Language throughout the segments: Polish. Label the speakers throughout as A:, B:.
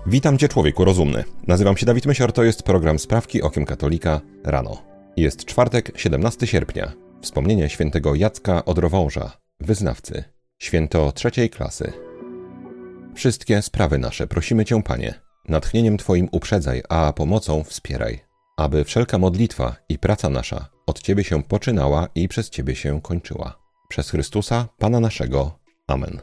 A: Witam Cię, człowieku rozumny. Nazywam się Dawid Mysior, to jest program Sprawki Okiem Katolika rano. Jest czwartek, 17 sierpnia. Wspomnienie świętego Jacka Odrowąża, wyznawcy. Święto 3. klasy. Wszystkie sprawy nasze prosimy Cię, Panie. Natchnieniem Twoim uprzedzaj, a pomocą wspieraj. Aby wszelka modlitwa i praca nasza od Ciebie się poczynała i przez Ciebie się kończyła. Przez Chrystusa, Pana naszego. Amen.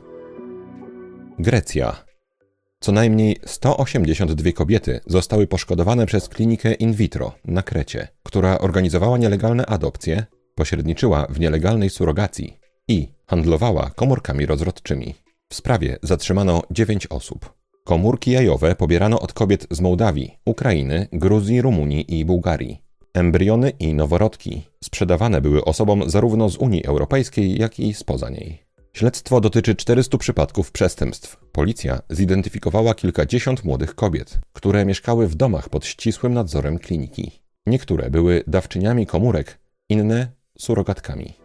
A: Grecja. Co najmniej 182 kobiety zostały poszkodowane przez klinikę in vitro na Krecie, która organizowała nielegalne adopcje, pośredniczyła w nielegalnej surogacji i handlowała komórkami rozrodczymi. W sprawie zatrzymano 9 osób. Komórki jajowe pobierano od kobiet z Mołdawii, Ukrainy, Gruzji, Rumunii i Bułgarii. Embriony i noworodki sprzedawane były osobom zarówno z Unii Europejskiej, jak i spoza niej. Śledztwo dotyczy 400 przypadków przestępstw. Policja zidentyfikowała kilkadziesiąt młodych kobiet, które mieszkały w domach pod ścisłym nadzorem kliniki. Niektóre były dawczyniami komórek, inne surogatkami.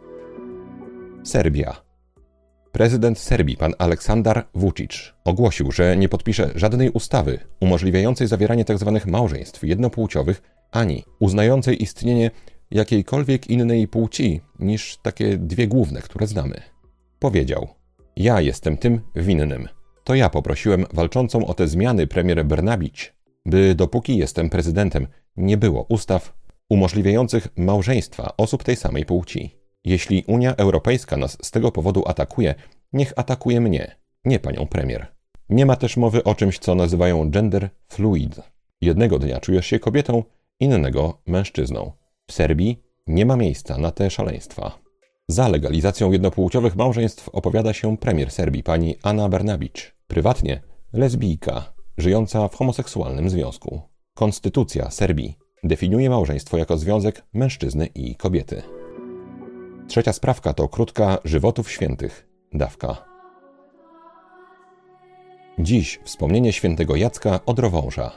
A: Serbia. Prezydent Serbii, pan Aleksandar Vučić, ogłosił, że nie podpisze żadnej ustawy umożliwiającej zawieranie tzw. małżeństw jednopłciowych ani uznającej istnienie jakiejkolwiek innej płci niż takie dwie główne, które znamy. Powiedział: ja jestem tym winnym. To ja poprosiłem walczącą o te zmiany premier Brnabić, by dopóki jestem prezydentem, nie było ustaw umożliwiających małżeństwa osób tej samej płci. Jeśli Unia Europejska nas z tego powodu atakuje, niech atakuje mnie, nie panią premier. Nie ma też mowy o czymś, co nazywają gender fluid. Jednego dnia czujesz się kobietą, innego mężczyzną. W Serbii nie ma miejsca na te szaleństwa. Za legalizacją jednopłciowych małżeństw opowiada się premier Serbii, pani Ana Brnabić. Prywatnie lesbijka, żyjąca w homoseksualnym związku. Konstytucja Serbii definiuje małżeństwo jako związek mężczyzny i kobiety. Trzecia sprawka to krótka żywotów świętych, dawka. Dziś wspomnienie świętego Jacka Odrowąża.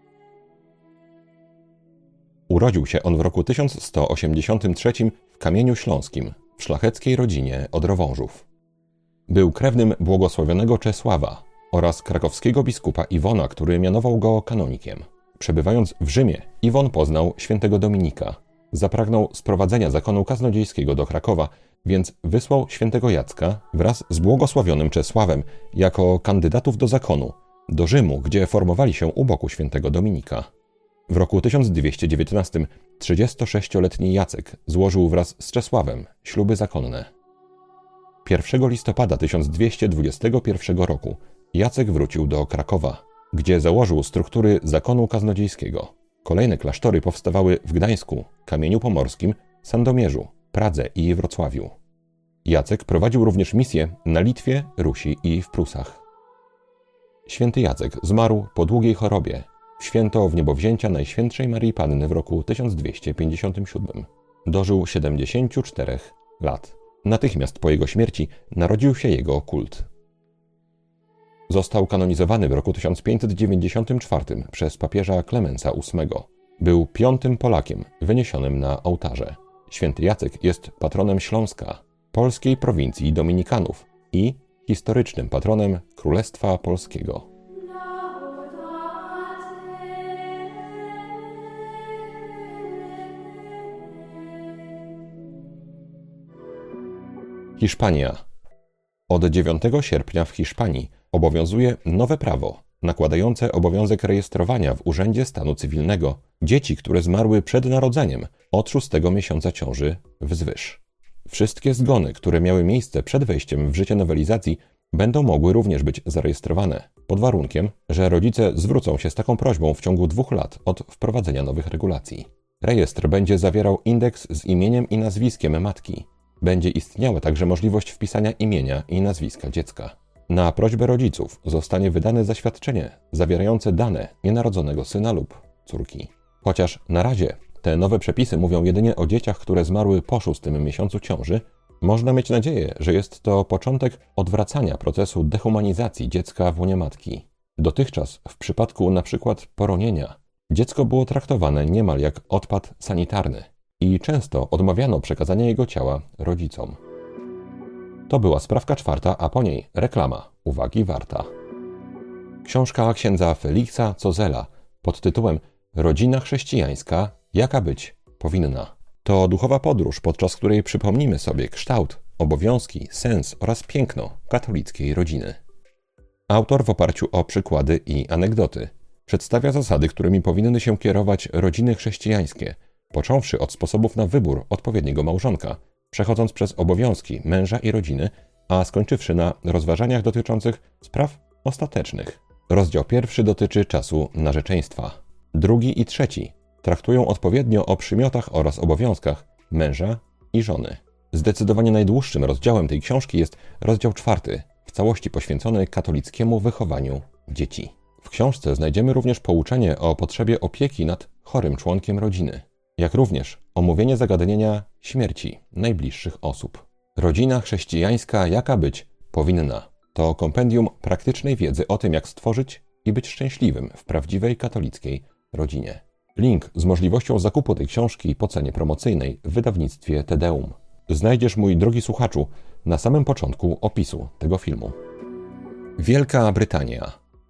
A: Urodził się on w roku 1183 w Kamieniu Śląskim, w szlacheckiej rodzinie Odrowążów. Był krewnym błogosławionego Czesława oraz krakowskiego biskupa Iwona, który mianował go kanonikiem. Przebywając w Rzymie, Iwon poznał świętego Dominika. Zapragnął sprowadzenia zakonu kaznodziejskiego do Krakowa, więc wysłał świętego Jacka wraz z błogosławionym Czesławem jako kandydatów do zakonu, do Rzymu, gdzie formowali się u boku świętego Dominika. W roku 1219 36-letni Jacek złożył wraz z Czesławem śluby zakonne. 1 listopada 1221 roku Jacek wrócił do Krakowa, gdzie założył struktury zakonu kaznodziejskiego. Kolejne klasztory powstawały w Gdańsku, Kamieniu Pomorskim, Sandomierzu, Pradze i Wrocławiu. Jacek prowadził również misje na Litwie, Rusi i w Prusach. Święty Jacek zmarł po długiej chorobie w święto wniebowzięcia Najświętszej Maryi Panny w roku 1257. Dożył 74 lat. Natychmiast po jego śmierci narodził się jego kult. Został kanonizowany w roku 1594 przez papieża Klemensa VIII. Był 5. Polakiem wyniesionym na ołtarze. Święty Jacek jest patronem Śląska, polskiej prowincji Dominikanów i historycznym patronem Królestwa Polskiego. Hiszpania. Od 9 sierpnia w Hiszpanii obowiązuje nowe prawo nakładające obowiązek rejestrowania w Urzędzie Stanu Cywilnego dzieci, które zmarły przed narodzeniem od 6 miesiąca ciąży wzwyż. Wszystkie zgony, które miały miejsce przed wejściem w życie nowelizacji, będą mogły również być zarejestrowane, pod warunkiem, że rodzice zwrócą się z taką prośbą w ciągu 2 lat od wprowadzenia nowych regulacji. Rejestr będzie zawierał indeks z imieniem i nazwiskiem matki. Będzie istniała także możliwość wpisania imienia i nazwiska dziecka. Na prośbę rodziców zostanie wydane zaświadczenie zawierające dane nienarodzonego syna lub córki. Chociaż na razie te nowe przepisy mówią jedynie o dzieciach, które zmarły po 6 miesiącu ciąży, można mieć nadzieję, że jest to początek odwracania procesu dehumanizacji dziecka w łonie matki. Dotychczas w przypadku np. poronienia dziecko było traktowane niemal jak odpad sanitarny i często odmawiano przekazania jego ciała rodzicom. To była sprawka 4, a po niej reklama. Uwagi warta. Książka księdza Feliksa Cozela pod tytułem Rodzina chrześcijańska, jaka być powinna. To duchowa podróż, podczas której przypomnimy sobie kształt, obowiązki, sens oraz piękno katolickiej rodziny. Autor w oparciu o przykłady i anegdoty przedstawia zasady, którymi powinny się kierować rodziny chrześcijańskie, począwszy od sposobów na wybór odpowiedniego małżonka, przechodząc przez obowiązki męża i rodziny, a skończywszy na rozważaniach dotyczących spraw ostatecznych. Rozdział 1 dotyczy czasu narzeczeństwa. 2 i 3 traktują odpowiednio o przymiotach oraz obowiązkach męża i żony. Zdecydowanie najdłuższym rozdziałem tej książki jest rozdział 4, w całości poświęcony katolickiemu wychowaniu dzieci. W książce znajdziemy również pouczenie o potrzebie opieki nad chorym członkiem rodziny, jak również omówienie zagadnienia śmierci najbliższych osób. Rodzina chrześcijańska, jaka być powinna, to kompendium praktycznej wiedzy o tym, jak stworzyć i być szczęśliwym w prawdziwej katolickiej rodzinie. Link z możliwością zakupu tej książki po cenie promocyjnej w wydawnictwie Tedeum znajdziesz, mój drogi słuchaczu, na samym początku opisu tego filmu. Wielka Brytania.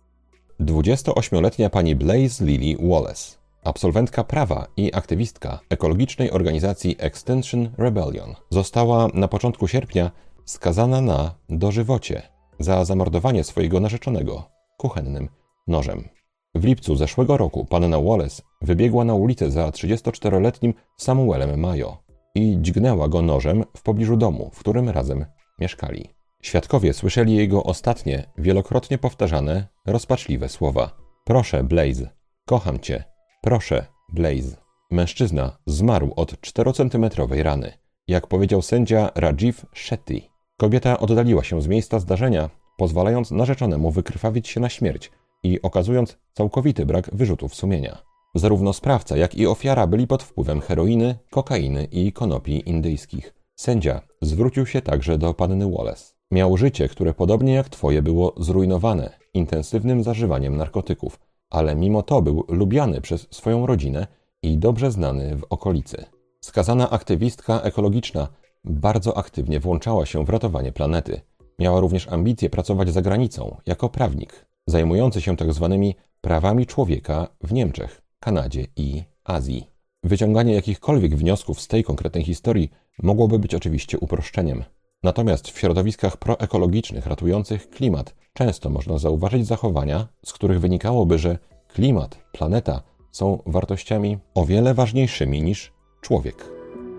A: 28-letnia pani Blaise Lily Wallace, absolwentka prawa i aktywistka ekologicznej organizacji Extinction Rebellion, została na początku sierpnia skazana na dożywocie za zamordowanie swojego narzeczonego kuchennym nożem. W lipcu zeszłego roku panna Wallace wybiegła na ulicę za 34-letnim Samuelem Mayo i dźgnęła go nożem w pobliżu domu, w którym razem mieszkali. Świadkowie słyszeli jego ostatnie, wielokrotnie powtarzane, rozpaczliwe słowa. Proszę, Blaise, kocham cię. Proszę, Blaise. Mężczyzna zmarł od 4-centymetrowej rany. Jak powiedział sędzia Rajiv Shetty, kobieta oddaliła się z miejsca zdarzenia, pozwalając narzeczonemu wykrwawić się na śmierć i okazując całkowity brak wyrzutów sumienia. Zarówno sprawca, jak i ofiara byli pod wpływem heroiny, kokainy i konopi indyjskich. Sędzia zwrócił się także do panny Wallace. Miał życie, które podobnie jak twoje było zrujnowane intensywnym zażywaniem narkotyków, ale mimo to był lubiany przez swoją rodzinę i dobrze znany w okolicy. Skazana aktywistka ekologiczna bardzo aktywnie włączała się w ratowanie planety. Miała również ambicje pracować za granicą jako prawnik, zajmujący się tzw. prawami człowieka w Niemczech, Kanadzie i Azji. Wyciąganie jakichkolwiek wniosków z tej konkretnej historii mogłoby być oczywiście uproszczeniem. Natomiast w środowiskach proekologicznych ratujących klimat często można zauważyć zachowania, z których wynikałoby, że klimat, planeta są wartościami o wiele ważniejszymi niż człowiek.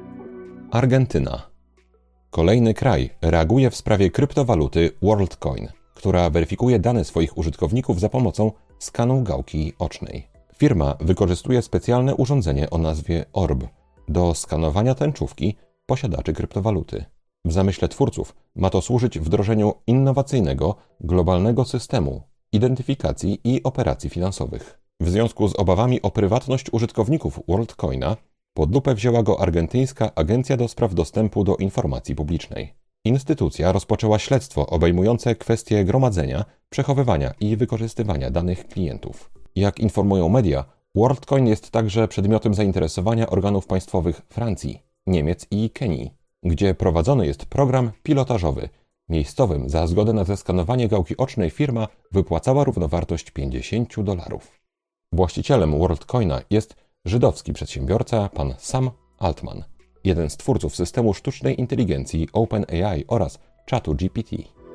A: Argentyna. Kolejny kraj reaguje w sprawie kryptowaluty WorldCoin, która weryfikuje dane swoich użytkowników za pomocą skanu gałki ocznej. Firma wykorzystuje specjalne urządzenie o nazwie Orb do skanowania tęczówki posiadaczy kryptowaluty. W zamyśle twórców ma to służyć wdrożeniu innowacyjnego, globalnego systemu identyfikacji i operacji finansowych. W związku z obawami o prywatność użytkowników WorldCoina pod lupę wzięła go argentyńska Agencja do Spraw Dostępu do Informacji Publicznej. Instytucja rozpoczęła śledztwo obejmujące kwestie gromadzenia, przechowywania i wykorzystywania danych klientów. Jak informują media, WorldCoin jest także przedmiotem zainteresowania organów państwowych Francji, Niemiec i Kenii, gdzie prowadzony jest program pilotażowy. Miejscowym za zgodę na zeskanowanie gałki ocznej firma wypłacała równowartość $50. Właścicielem WorldCoina jest żydowski przedsiębiorca pan Sam Altman, jeden z twórców systemu sztucznej inteligencji OpenAI oraz czatu GPT.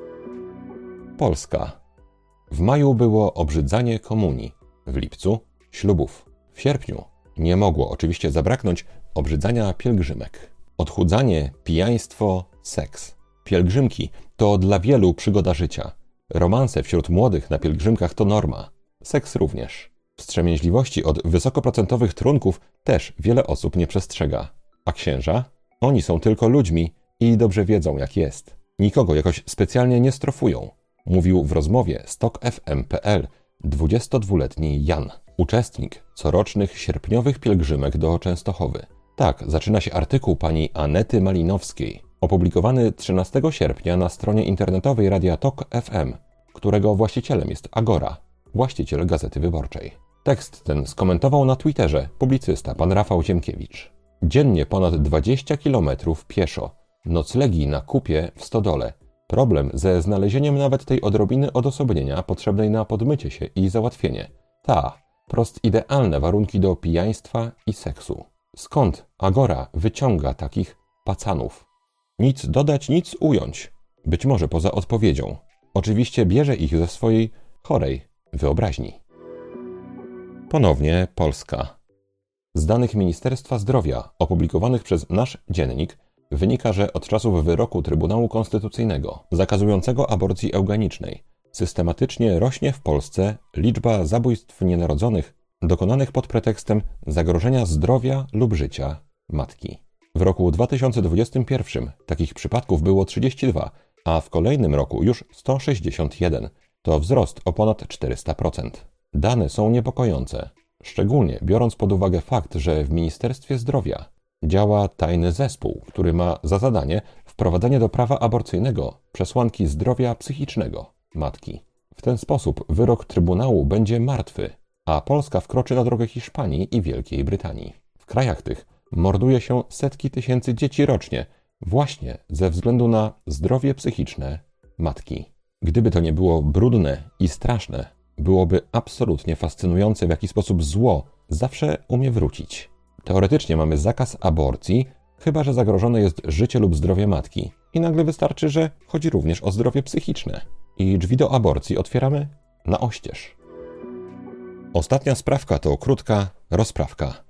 A: Polska. W maju było obrzydzanie komunii, w lipcu ślubów, w sierpniu nie mogło oczywiście zabraknąć obrzydzania pielgrzymek. Odchudzanie, pijaństwo, seks. Pielgrzymki to dla wielu przygoda życia. Romanse wśród młodych na pielgrzymkach to norma. Seks również. Wstrzemięźliwości od wysokoprocentowych trunków też wiele osób nie przestrzega. A księża? Oni są tylko ludźmi i dobrze wiedzą, jak jest. Nikogo jakoś specjalnie nie strofują, mówił w rozmowie z TOK FM.pl 22-letni Jan, uczestnik corocznych sierpniowych pielgrzymek do Częstochowy. Tak zaczyna się artykuł pani Anety Malinowskiej, opublikowany 13 sierpnia na stronie internetowej Radia TOK FM, którego właścicielem jest Agora, właściciel Gazety Wyborczej. Tekst ten skomentował na Twitterze publicysta pan Rafał Ziemkiewicz. Dziennie ponad 20 km pieszo, noclegi na kupie w stodole, Problem ze znalezieniem nawet tej odrobiny odosobnienia potrzebnej na podmycie się i załatwienie. Prost idealne warunki do pijaństwa i seksu. Skąd Agora wyciąga takich pacanów? Nic dodać, nic ująć. Być może poza odpowiedzią. Oczywiście bierze ich ze swojej chorej wyobraźni. Ponownie Polska. Z danych Ministerstwa Zdrowia opublikowanych przez Nasz Dziennik wynika, że od czasów wyroku Trybunału Konstytucyjnego zakazującego aborcji eugenicznej systematycznie rośnie w Polsce liczba zabójstw nienarodzonych dokonanych pod pretekstem zagrożenia zdrowia lub życia matki. W roku 2021 takich przypadków było 32, a w kolejnym roku już 161. To wzrost o ponad 400%. Dane są niepokojące, szczególnie biorąc pod uwagę fakt, że w Ministerstwie Zdrowia działa tajny zespół, który ma za zadanie wprowadzenie do prawa aborcyjnego przesłanki zdrowia psychicznego matki. W ten sposób wyrok Trybunału będzie martwy, a Polska wkroczy na drogę Hiszpanii i Wielkiej Brytanii. W krajach tych morduje się setki tysięcy dzieci rocznie właśnie ze względu na zdrowie psychiczne matki. Gdyby to nie było brudne i straszne, byłoby absolutnie fascynujące, w jaki sposób zło zawsze umie wrócić. Teoretycznie mamy zakaz aborcji, chyba że zagrożone jest życie lub zdrowie matki. I nagle wystarczy, że chodzi również o zdrowie psychiczne. I drzwi do aborcji otwieramy na oścież. Ostatnia sprawka to krótka rozprawka.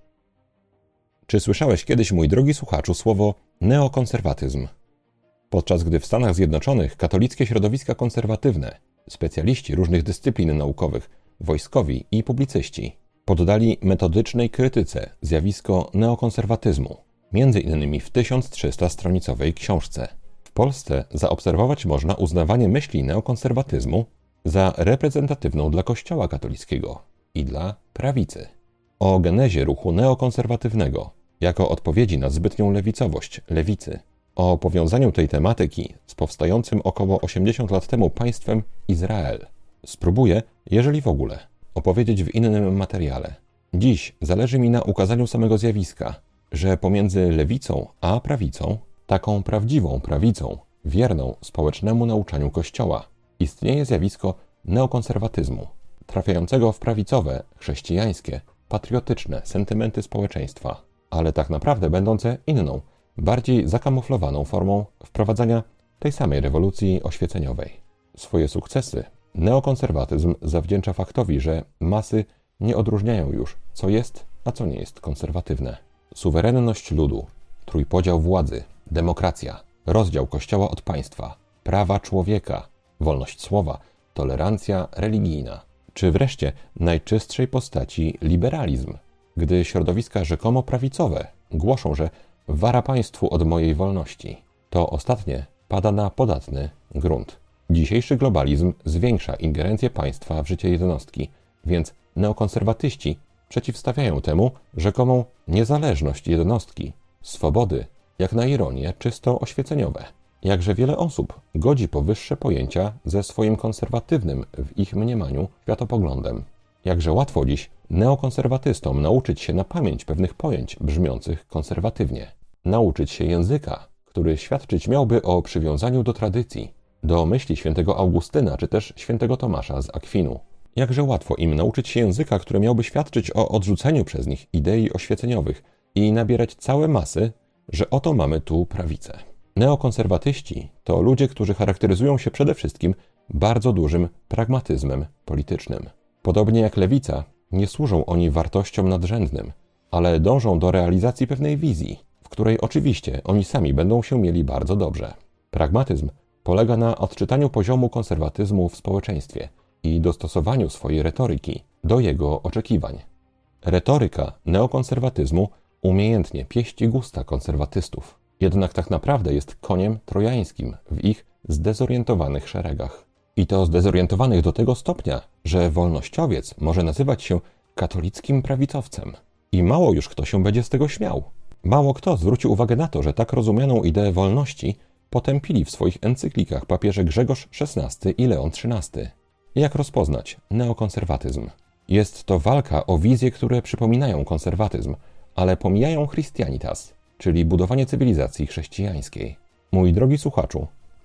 A: Czy słyszałeś kiedyś, mój drogi słuchaczu, słowo neokonserwatyzm? Podczas gdy w Stanach Zjednoczonych katolickie środowiska konserwatywne, specjaliści różnych dyscyplin naukowych, wojskowi i publicyści poddali metodycznej krytyce zjawisko neokonserwatyzmu, m.in. w 1300-stronicowej książce. W Polsce zaobserwować można uznawanie myśli neokonserwatyzmu za reprezentatywną dla Kościoła katolickiego i dla prawicy. O genezie ruchu neokonserwatywnego jako odpowiedzi na zbytnią lewicowość lewicy, o powiązaniu tej tematyki z powstającym około 80 lat temu państwem Izrael spróbuję, jeżeli w ogóle, opowiedzieć w innym materiale. Dziś zależy mi na ukazaniu samego zjawiska, że pomiędzy lewicą a prawicą, taką prawdziwą prawicą, wierną społecznemu nauczaniu Kościoła, istnieje zjawisko neokonserwatyzmu, trafiającego w prawicowe, chrześcijańskie, patriotyczne sentymenty społeczeństwa, ale tak naprawdę będące inną, bardziej zakamuflowaną formą wprowadzania tej samej rewolucji oświeceniowej. Swoje sukcesy neokonserwatyzm zawdzięcza faktowi, że masy nie odróżniają już, co jest, a co nie jest konserwatywne. Suwerenność ludu, trójpodział władzy, demokracja, rozdział Kościoła od państwa, prawa człowieka, wolność słowa, tolerancja religijna, czy wreszcie najczystszej postaci liberalizm, gdy środowiska rzekomo prawicowe głoszą, że wara państwu od mojej wolności. To ostatnie pada na podatny grunt. Dzisiejszy globalizm zwiększa ingerencję państwa w życie jednostki, więc neokonserwatyści przeciwstawiają temu rzekomą niezależność jednostki, swobody, jak na ironię czysto oświeceniowe. Jakże wiele osób godzi powyższe pojęcia ze swoim konserwatywnym w ich mniemaniu światopoglądem. Jakże łatwo dziś neokonserwatystom nauczyć się na pamięć pewnych pojęć brzmiących konserwatywnie. Nauczyć się języka, który świadczyć miałby o przywiązaniu do tradycji, do myśli świętego Augustyna czy też świętego Tomasza z Akwinu. Jakże łatwo im nauczyć się języka, który miałby świadczyć o odrzuceniu przez nich idei oświeceniowych i nabierać całe masy, że oto mamy tu prawicę. Neokonserwatyści to ludzie, którzy charakteryzują się przede wszystkim bardzo dużym pragmatyzmem politycznym. Podobnie jak lewica, nie służą oni wartościom nadrzędnym, ale dążą do realizacji pewnej wizji, w której oczywiście oni sami będą się mieli bardzo dobrze. Pragmatyzm polega na odczytaniu poziomu konserwatyzmu w społeczeństwie i dostosowaniu swojej retoryki do jego oczekiwań. Retoryka neokonserwatyzmu umiejętnie pieści gusta konserwatystów, jednak tak naprawdę jest koniem trojańskim w ich zdezorientowanych szeregach. I to zdezorientowanych do tego stopnia, że wolnościowiec może nazywać się katolickim prawicowcem. I mało już kto się będzie z tego śmiał. Mało kto zwrócił uwagę na to, że tak rozumianą ideę wolności potępili w swoich encyklikach papieże Grzegorz XVI i Leon XIII. Jak rozpoznać neokonserwatyzm? Jest to walka o wizje, które przypominają konserwatyzm, ale pomijają Christianitas, czyli budowanie cywilizacji chrześcijańskiej. Mój drogi słuchaczu, temat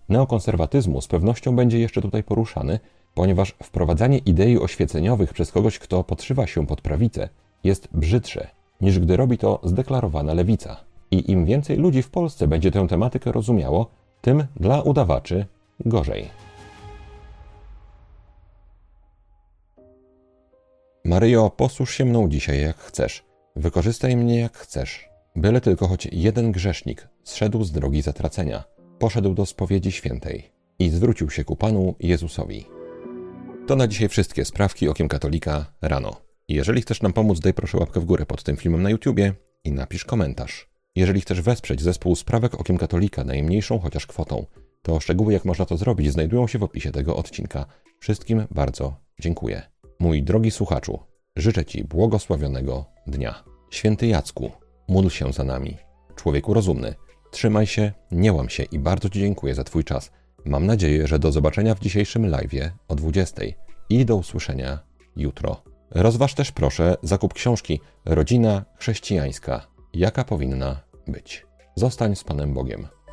A: Neokonserwatyzmu z pewnością będzie jeszcze tutaj poruszany, ponieważ wprowadzanie idei oświeceniowych przez kogoś, kto podszywa się pod prawicę, jest brzydsze, niż gdy robi to zdeklarowana lewica. I im więcej ludzi w Polsce będzie tę tematykę rozumiało, tym dla udawaczy gorzej. Maryjo, posłuż się mną dzisiaj jak chcesz. Wykorzystaj mnie jak chcesz. Byle tylko choć jeden grzesznik zszedł z drogi zatracenia, poszedł do spowiedzi świętej i zwrócił się ku Panu Jezusowi. To na dzisiaj wszystkie sprawki Okiem Katolika rano. Jeżeli chcesz nam pomóc, daj proszę łapkę w górę pod tym filmem na YouTubie i napisz komentarz. Jeżeli chcesz wesprzeć zespół Sprawek Okiem Katolika najmniejszą chociaż kwotą, to szczegóły jak można to zrobić znajdują się w opisie tego odcinka. Wszystkim bardzo dziękuję. Mój drogi słuchaczu, życzę Ci błogosławionego dnia. Święty Jacku, módl się za nami. Człowieku rozumny, trzymaj się, nie łam się i bardzo Ci dziękuję za Twój czas. Mam nadzieję, że do zobaczenia w dzisiejszym live'ie o 20:00 i do usłyszenia jutro. Rozważ też proszę zakup książki Rodzina chrześcijańska. Jaka powinna być? Zostań z Panem Bogiem.